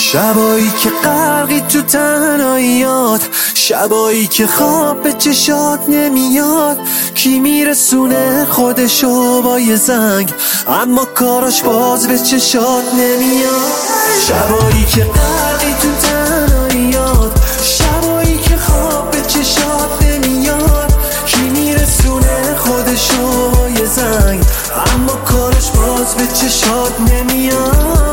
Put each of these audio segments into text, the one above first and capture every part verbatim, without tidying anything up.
شبایی که غرقی تو تنهاییات، شبایی که خواب به چشات نمیاد. کی میرسونه خودشو با یه زنگ، اما کاراش باز به چشات نمیاد. شبایی که غرقی تو تنهاییات، شبایی که خواب به چشات نمیاد. کی میرسونه خودشو با یه زنگ، اما کارش باز به چشات نمیاد.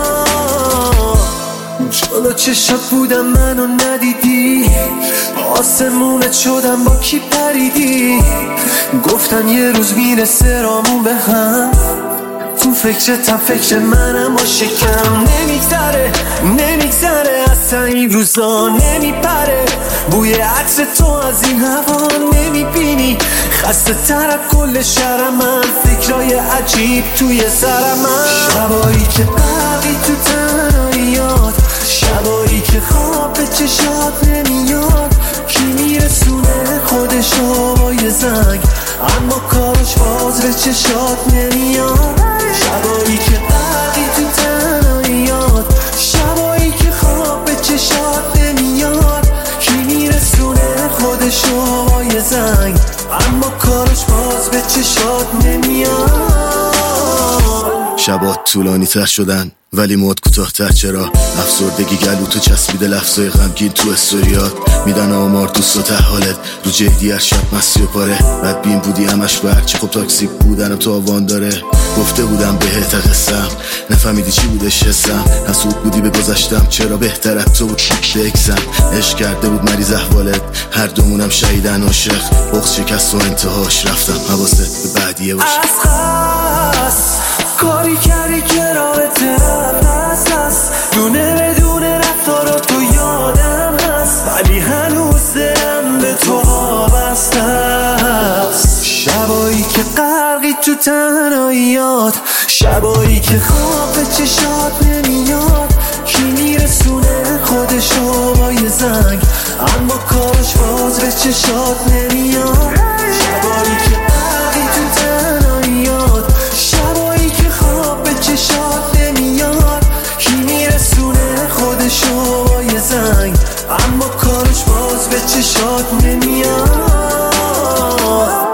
جلو چشات بودم منو ندیدی، آسمونت شدم با کی پریدی. گفتن یه روز میرسه رامون به هم، تو فکرتم فکر منم و شکم. نمیگذره نمیگذره اصلا این روزا نمیپره، بوی عطر تو از این هوا نمیبینی. خسته تر از کل شهر من، فکرای عجیب توی سر من. شبایی که غرقی تو تنهاییات، شبایی که خواب به چشات نمیاد. کی میرسونه خودشو با یه زنگ، اما کارش باز به چشات نمیاد. شبایی که غرقی تو تنهاییات، شبایی که خواب به چشات نمیاد. کی میرسونه خودشو با یه زنگ، اما کارش باز به چشات نمیاد. شبات طولانی تر شدن ولی مد کوتاه‌تر. چرا افسردگی گلو تو چسبیده، لفظای غمگین تو استوریات میدن آمار دوست و ته حالت. رو جدی هر شب مستی و پاره، بدبین بودی همش برچه. خب تاکسی بودن تو آوان داره. گفته بودم بهت قصم، نفهمیدی چی بودش حسم. حسود بودی به گذشتم، چرا بهتر از تو بود بکسم. عشق کرده بود مریض احوالت، هر دومونم شهیدن عاشق. بغض شکست و انتهاش رفتم، حواست به بعدیه باشه. کاری کردی که رابطه رفت است، دونه بدونه رفتارا تو یادم هست، ولی هنوز دلم به تو وابسته است. شبایی که غرقی تو تنهاییات، شبایی که خواب به چشات نمیاد. کی میرسونه خودشو با یه زنگ، اما کارش باز به چشات نمیاد. شبایی که غرقی تو تنهاییات، شبایی که خواب به چشات نمیاد. کی میرسونه خودشو با یه زنگ، اما کارش باز به چشات نمیاد.